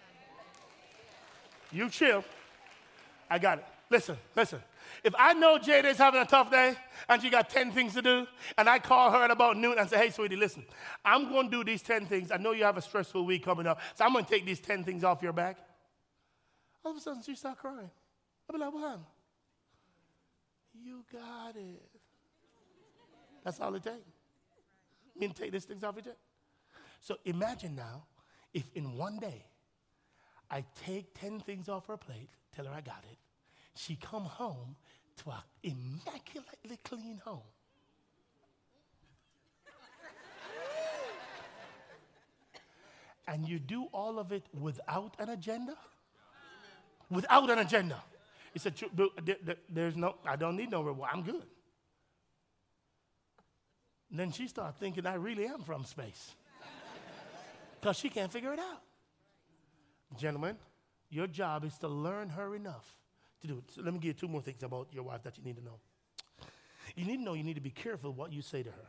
You chill. I got it. Listen, listen. If I know Jada's having a tough day and she got ten things to do, and I call her at about noon and say, hey, sweetie, listen, I'm going to do these ten things. I know you have a stressful week coming up, so I'm going to take these ten things off your back. All of a sudden, she start crying. I'll be like, what happened? You got it. That's all it takes. Me to take these things off your chest. So imagine now if in one day I take ten things off her plate, tell her I got it. She come home to an immaculately clean home. and you do all of it without an agenda? Without an agenda. He said, there's no, I don't need no reward. I'm good. And then she started thinking I really am from space. Because she can't figure it out. Gentlemen, your job is to learn her enough to do it. So let me give you two more things about your wife that you need to know. You need to know you need to be careful what you say to her.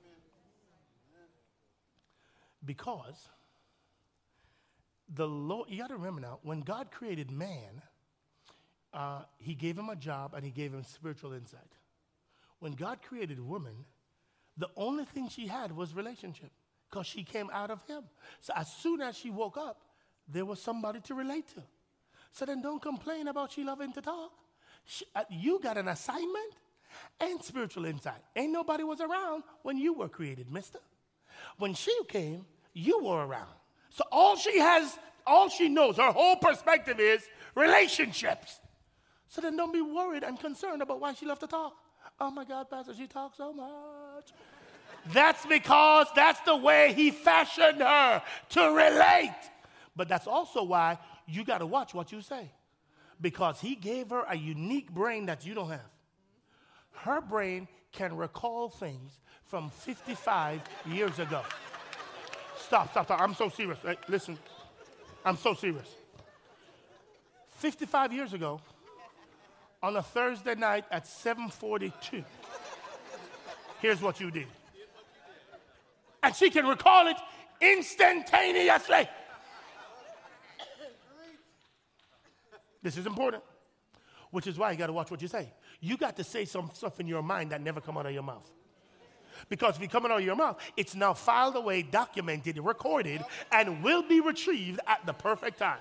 Because the Lord, you got to remember now, when God created man, uh, he gave him a job and he gave him spiritual insight. When God created woman, the only thing she had was relationship because she came out of him. So as soon as she woke up, there was somebody to relate to. So then don't complain about she loving to talk. She, uh, you got an assignment and spiritual insight. Ain't nobody was around when you were created, mister. When she came, you were around. So all she has, all she knows, her whole perspective is relationships. So then don't be worried and concerned about why she left to talk. Oh my God, Pastor, she talks so much. That's because that's the way he fashioned her to relate. But that's also why you got to watch what you say. Because he gave her a unique brain that you don't have. Her brain can recall things from fifty-five years ago. Stop, stop, stop. I'm so serious. Hey, listen, I'm so serious. fifty-five years ago, on a Thursday night at seven forty-two, here's what you did. And she can recall it instantaneously. This is important, which is why you got to watch what you say. You got to say some stuff in your mind that never come out of your mouth. Because if it comes out of your mouth, it's now filed away, documented, recorded, and will be retrieved at the perfect time.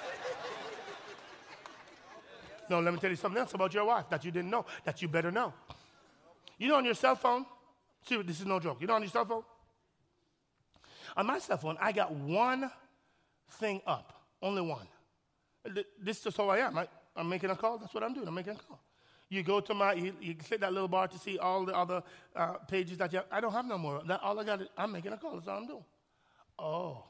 No, let me tell you something else about your wife that you didn't know, that you better know. You know on your cell phone, see, this is no joke. You know on your cell phone? On my cell phone, I got one thing up, only one. This is just how I am. I, I'm making a call. That's what I'm doing. I'm making a call. You go to my, you, you click that little bar to see all the other uh, pages that you have. I don't have no more. That, all I got is, I'm making a call. That's all I'm doing. Oh.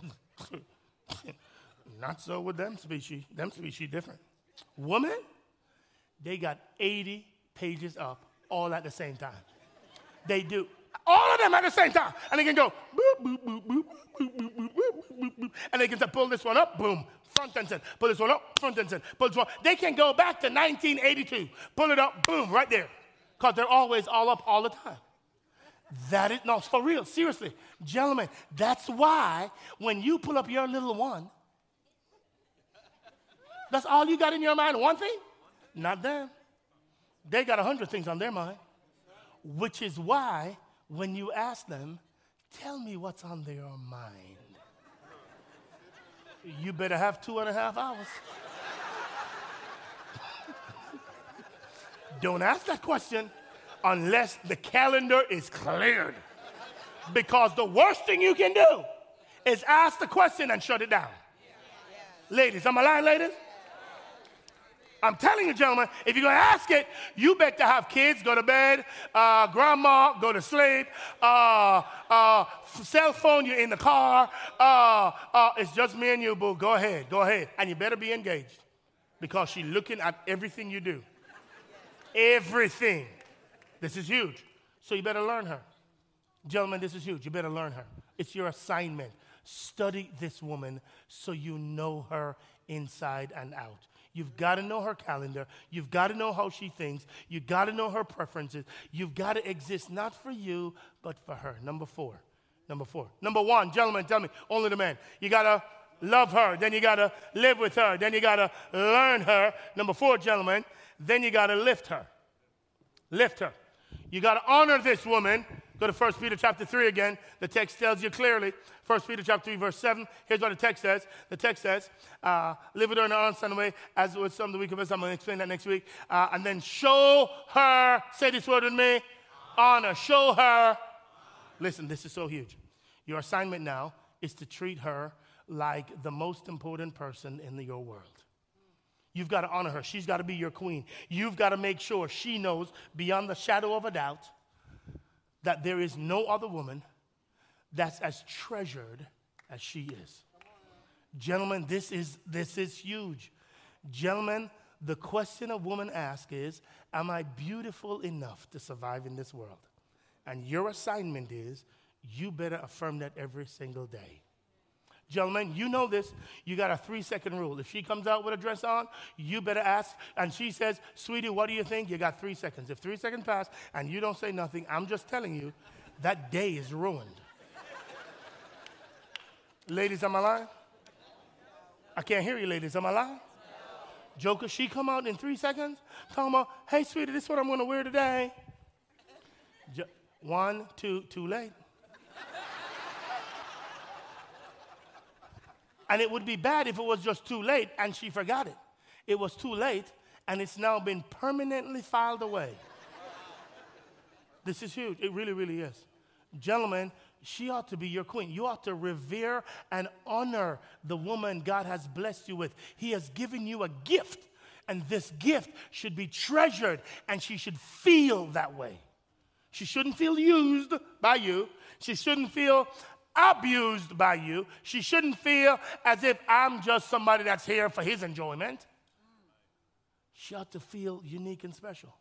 Not so with them species. Them species different. Women, they got eighty pages up all at the same time. They do. All of them at the same time. And they can go, boop, boop, boop, boop, boop, boop, boop, boop, boop, boop. And they can say, pull this one up, boom, front and center. Pull this one up, front and center. Pull this one. They can go back to nineteen eighty-two. Pull it up, boom, right there. Because they're always all up all the time. That is, no, for real, seriously. Gentlemen, that's why when you pull up your little one, that's all you got in your mind, one thing? Not them. They got a hundred things on their mind. Which is why when you ask them, tell me what's on their mind, you better have two and a half hours. Don't ask that question unless the calendar is cleared. Because the worst thing you can do is ask the question and shut it down. Ladies, am I lying, ladies? I'm telling you, gentlemen, if you're going to ask it, you better have kids, go to bed, uh, grandma, go to sleep, uh, uh, cell phone, you're in the car, uh, uh, it's just me and you, boo. Go ahead, go ahead. And you better be engaged because she's looking at everything you do. Everything. This is huge. So you better learn her. Gentlemen, this is huge. You better learn her. It's your assignment. Study this woman so you know her inside and out. You've got to know her calendar. You've got to know how she thinks. You've got to know her preferences. You've got to exist not for you, but for her. Number four. Number four. Number one, gentlemen, tell me, only the men. You got to love her. Then you got to live with her. Then you got to learn her. Number four, gentlemen, then you got to lift her. Lift her. You got to honor this woman. Go to First Peter chapter three again. The text tells you clearly. First Peter chapter three, verse seven. Here's what the text says. The text says, uh, live with her in an honest way, as with some of the week of us. I'm going to explain that next week. Uh, and then show her, say this word with me, honor. Show her. Listen, this is so huge. Your assignment now is to treat her like the most important person in the, your world. You've got to honor her. She's got to be your queen. You've got to make sure she knows beyond the shadow of a doubt that there is no other woman that's as treasured as she is. Gentlemen, this is, this is huge. Gentlemen, the question a woman asks is, am I beautiful enough to survive in this world? And your assignment is, you better affirm that every single day. Gentlemen, you know this. You got a three-second rule. If she comes out with a dress on, you better ask. And she says, sweetie, what do you think? You got three seconds. If three seconds pass and you don't say nothing, I'm just telling you, that day is ruined. Ladies, am I lying? I can't hear you, ladies. Am I lying? Joker, she come out in three seconds, talking about, hey, sweetie, this is what I'm going to wear today. Jo- One, two, too late. And it would be bad if it was just too late and she forgot it. It was too late and it's now been permanently filed away. This is huge. It really, really is. Gentlemen, she ought to be your queen. You ought to revere and honor the woman God has blessed you with. He has given you a gift, and this gift should be treasured, and she should feel that way. She shouldn't feel used by you. She shouldn't feel abused by you. She shouldn't feel as if I'm just somebody that's here for his enjoyment. She ought to feel unique and special.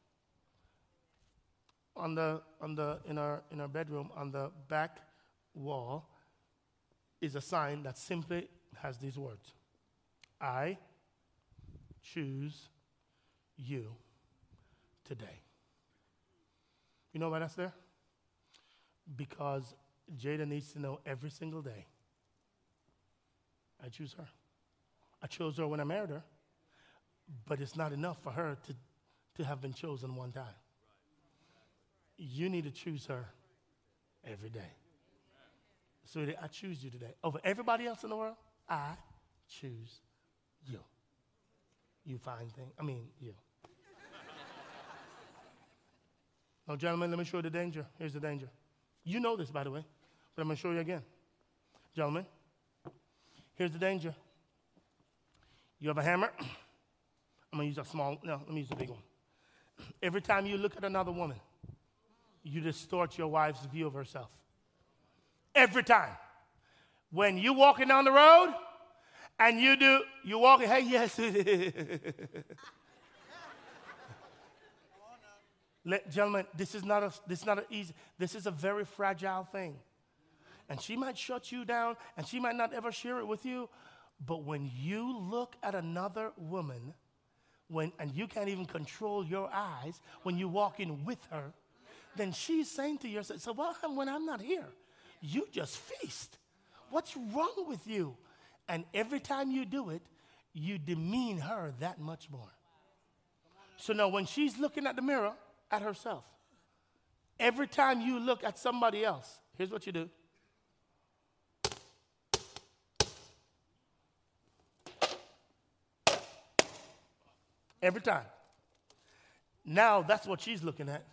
On the, on the, in our, in our bedroom, on the back wall is a sign that simply has these words. I choose you today. You know why that's there? Because Jada needs to know every single day, I choose her. I chose her when I married her, but it's not enough for her to, to have been chosen one time. You need to choose her every day. Sweetie, I choose you today. Over everybody else in the world, I choose you. You fine thing. I mean, you. Now, gentlemen, let me show you the danger. Here's the danger. You know this, by the way, but I'm going to show you again. Gentlemen, here's the danger. You have a hammer. I'm going to use a small, no, let me use a big one. Every time you look at another woman, you distort your wife's view of herself. Every time. When you walking down the road and you do, you walking, hey, yes. Let, gentlemen, this is not a, this is not an easy, this is a very fragile thing. And she might shut you down and she might not ever share it with you. But when you look at another woman, when, and you can't even control your eyes when you're walking with her, then she's saying to yourself, so what happened when I'm not here? You just feast. What's wrong with you? And every time you do it, you demean her that much more. So now when she's looking at the mirror, at herself, every time you look at somebody else, here's what you do. Every time. Now that's what she's looking at.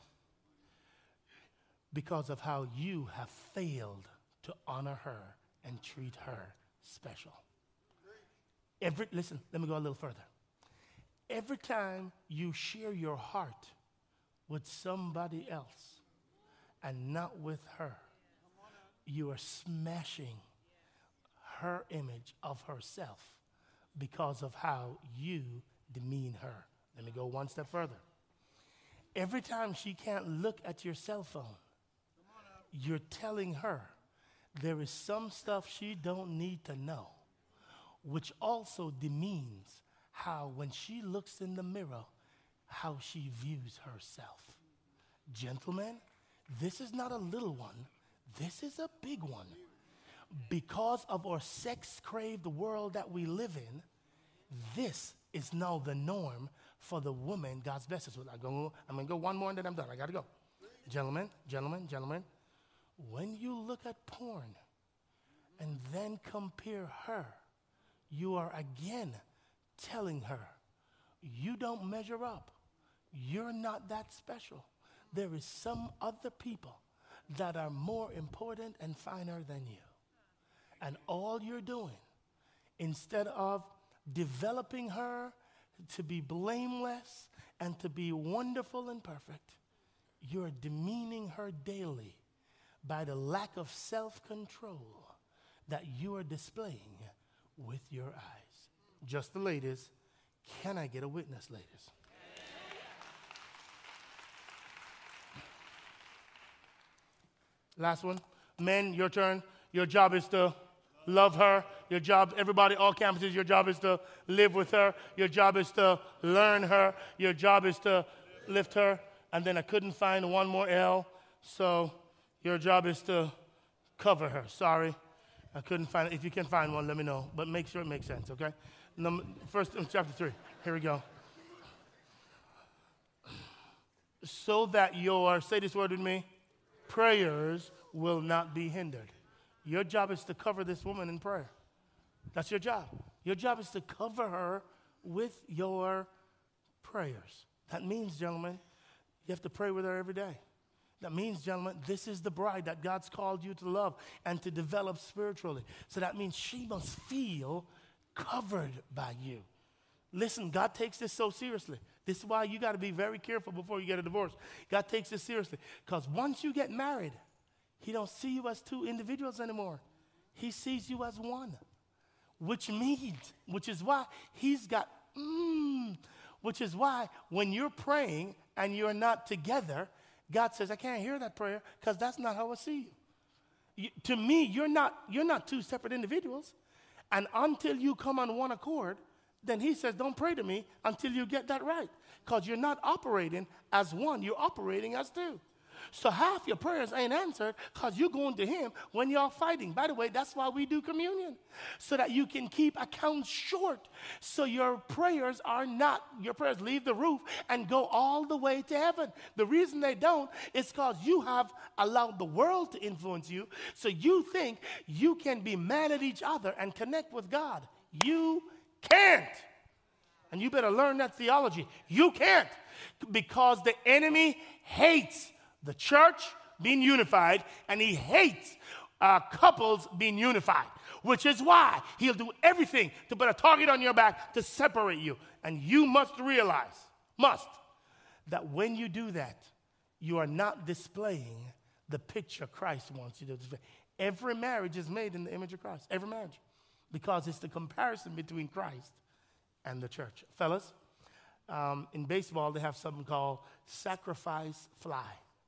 Because of how you have failed to honor her and treat her special. Every, listen, let me go a little further. Every time you share your heart with somebody else and not with her, you are smashing her image of herself because of how you demean her. Let me go one step further. Every time she can't look at your cell phone, you're telling her there is some stuff she don't need to know, which also demeans how when she looks in the mirror, how she views herself. Gentlemen, this is not a little one. This is a big one. Because of our sex-craved world that we live in, this is now the norm for the woman God's blessed us with. I'm going to go one more and then I'm done. I got to go. Gentlemen, gentlemen, gentlemen, when you look at porn and then compare her, you are again telling her, you don't measure up. You're not that special. There is some other people that are more important and finer than you. And all you're doing, instead of developing her to be blameless and to be wonderful and perfect, you're demeaning her daily by the lack of self-control that you are displaying with your eyes. Just the ladies. Can I get a witness, ladies? Last one. Men, your turn. Your job is to love her. Your job, everybody, all campuses, your job is to live with her. Your job is to learn her. Your job is to lift her. And then I couldn't find one more L, so your job is to cover her. Sorry, I couldn't find it. If you can find one, let me know. But make sure it makes sense, okay? Number, first, chapter three. Here we go. So that your, say this word with me, prayers will not be hindered. Your job is to cover this woman in prayer. That's your job. Your job is to cover her with your prayers. That means, gentlemen, you have to pray with her every day. That means, gentlemen, this is the bride that God's called you to love and to develop spiritually. So that means she must feel covered by you. Listen, God takes this so seriously. This is why you got to be very careful before you get a divorce. God takes this seriously. Because once you get married, he don't see you as two individuals anymore. He sees you as one. Which means, which is why he's got, mm, which is why when you're praying and you're not together, God says, I can't hear that prayer because that's not how I see you. you. To me, you're not, you're not two separate individuals. And until you come on one accord, then he says, don't pray to me until you get that right. Because you're not operating as one, you're operating as two. So half your prayers ain't answered because you're going to him when you're fighting. By the way, that's why we do communion, so that you can keep accounts short. So your prayers are not, your prayers leave the roof and go all the way to heaven. The reason they don't is because you have allowed the world to influence you. So you think you can be mad at each other and connect with God. You can't. And you better learn that theology. You can't, because the enemy hates the church being unified, and he hates uh, couples being unified, which is why he'll do everything to put a target on your back to separate you. And you must realize, must, that when you do that, you are not displaying the picture Christ wants you to display. Every marriage is made in the image of Christ, every marriage, because it's the comparison between Christ and the church. Fellas, um, in baseball, they have something called sacrifice fly.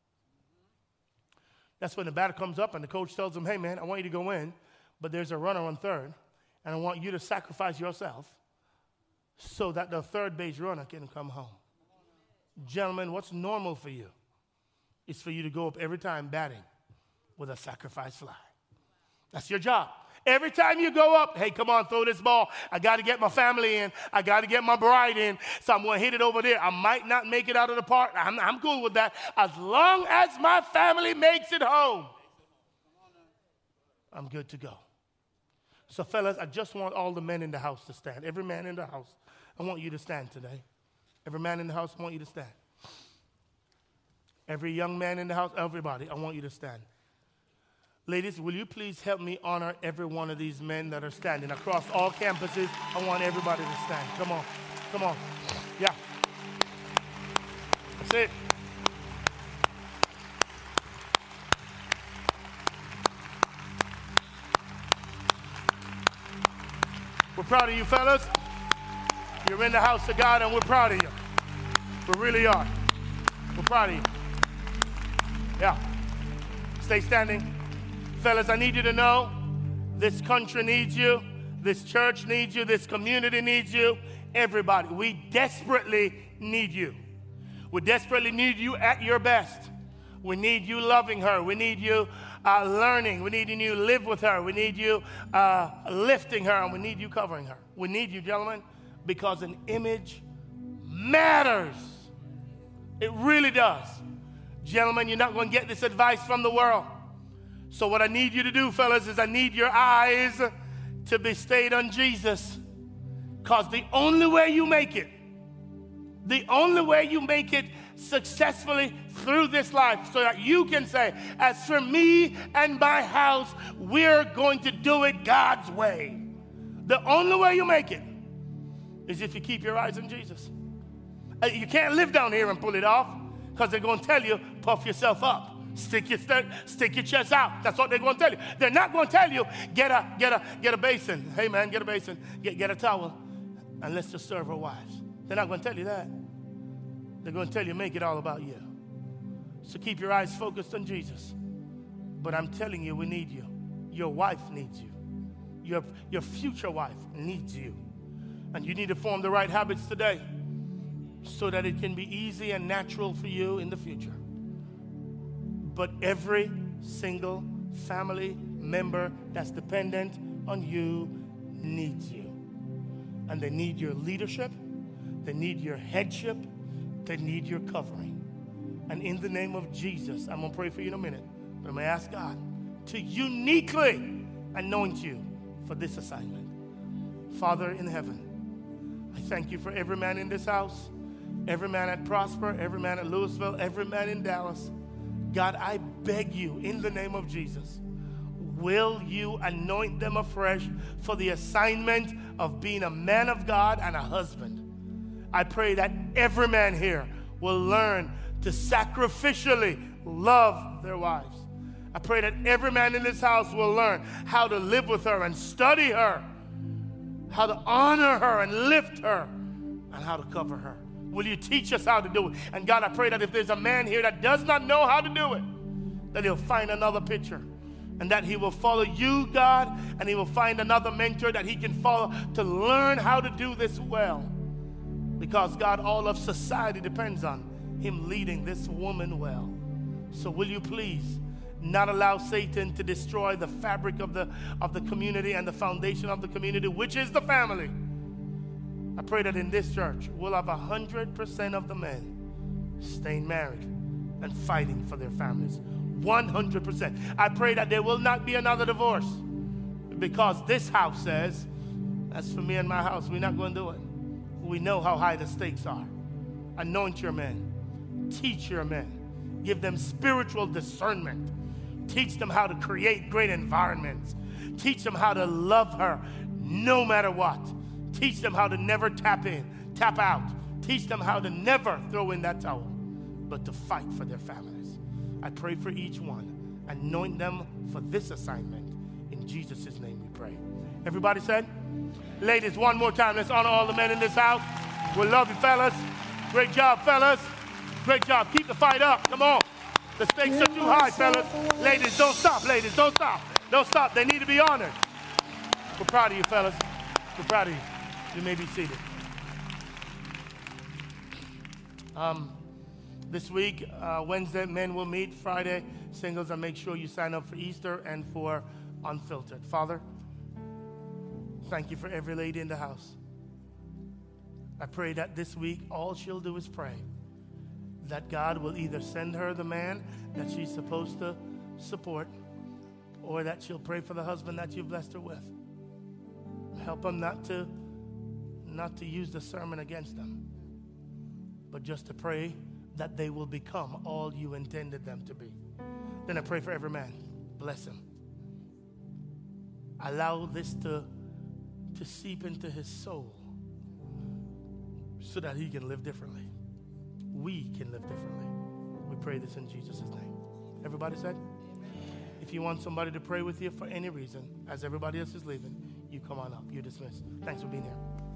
That's when the batter comes up and the coach tells him, hey, man, I want you to go in, but there's a runner on third, and I want you to sacrifice yourself so that the third base runner can come home. Gentlemen, what's normal for you is for you to go up every time batting with a sacrifice fly. That's your job. Every time you go up, hey, come on, throw this ball. I got to get my family in. I got to get my bride in. So I'm going to hit it over there. I might not make it out of the park. I'm, I'm cool with that. As long as my family makes it home, I'm good to go. So, fellas, I just want all the men in the house to stand. Every man in the house, I want you to stand today. Every man in the house, I want you to stand. Every young man in the house, everybody, I want you to stand. Ladies, will you please help me honor every one of these men that are standing across all campuses? I want everybody to stand. Come on. Come on. Yeah. That's it. We're proud of you, fellas. You're in the house of God, and we're proud of you. We really are. We're proud of you. Yeah. Stay standing. Fellas, I need you to know this country needs you, this church needs you, this community needs you, everybody. We desperately need you. We desperately need you at your best. We need you loving her. We need you uh, learning. We need you to live with her. We need you uh, lifting her, and we need you covering her. We need you, gentlemen, because an image matters. It really does. Gentlemen, you're not going to get this advice from the world. So what I need you to do, fellas, is I need your eyes to be stayed on Jesus. Because the only way you make it, the only way you make it successfully through this life, so that you can say, as for me and my house, we're going to do it God's way. The only way you make it is if you keep your eyes on Jesus. You can't live down here and pull it off, because they're going to tell you, puff yourself up. Stick your, stick your chest out. That's what they're going to tell you. They're not going to tell you, get a, get a, get a basin. Hey, man, get a basin. Get, get a towel. And let's just serve our wives. They're not going to tell you that. They're going to tell you, make it all about you. So keep your eyes focused on Jesus. But I'm telling you, we need you. Your wife needs you. Your, your future wife needs you. And you need to form the right habits today so that it can be easy and natural for you in the future. But every single family member that's dependent on you needs you. And they need your leadership. They need your headship. They need your covering. And in the name of Jesus, I'm going to pray for you in a minute. But I'm going to ask God to uniquely anoint you for this assignment. Father in heaven, I thank you for every man in this house, every man at Prosper, every man at Louisville, every man in Dallas. God, I beg you in the name of Jesus, will you anoint them afresh for the assignment of being a man of God and a husband? I pray that every man here will learn to sacrificially love their wives. I pray that every man in this house will learn how to live with her and study her, how to honor her and lift her, and how to cover her. Will you teach us how to do it? And God, I pray that if there's a man here that does not know how to do it, that he'll find another picture, and that he will follow you, God, and he will find another mentor that he can follow to learn how to do this well. Because, God, all of society depends on him leading this woman well. So will you please not allow Satan to destroy the fabric of the, of the community and the foundation of the community, which is the family. I pray that in this church, we'll have one hundred percent of the men staying married and fighting for their families. one hundred percent. I pray that there will not be another divorce, because this house says, as for me and my house, we're not going to do it. We know how high the stakes are. Anoint your men. Teach your men. Give them spiritual discernment. Teach them how to create great environments. Teach them how to love her no matter what. Teach them how to never tap in, tap out. Teach them how to never throw in that towel, but to fight for their families. I pray for each one. Anoint them for this assignment. In Jesus' name we pray. Everybody said? Ladies, one more time. Let's honor all the men in this house. We love you, fellas. Great job, fellas. Great job. Keep the fight up. Come on. The stakes are too high, fellas. Ladies, don't stop. Ladies, don't stop. Don't stop. They need to be honored. We're proud of you, fellas. We're proud of you. You may be seated. Um, this week, uh, Wednesday, men will meet. Friday, singles, and make sure you sign up for Easter and for Unfiltered. Father, thank you for every lady in the house. I pray that this week, all she'll do is pray. That God will either send her the man that she's supposed to support, or that she'll pray for the husband that you've blessed her with. Help them not to not to use the sermon against them, but just to pray that they will become all you intended them to be. Then I pray for every man. Bless him. Allow this to, to seep into his soul so that he can live differently. We can live differently. We pray this in Jesus' name. Everybody said? If you want somebody to pray with you for any reason, as everybody else is leaving, you come on up. You're dismissed. Thanks for being here.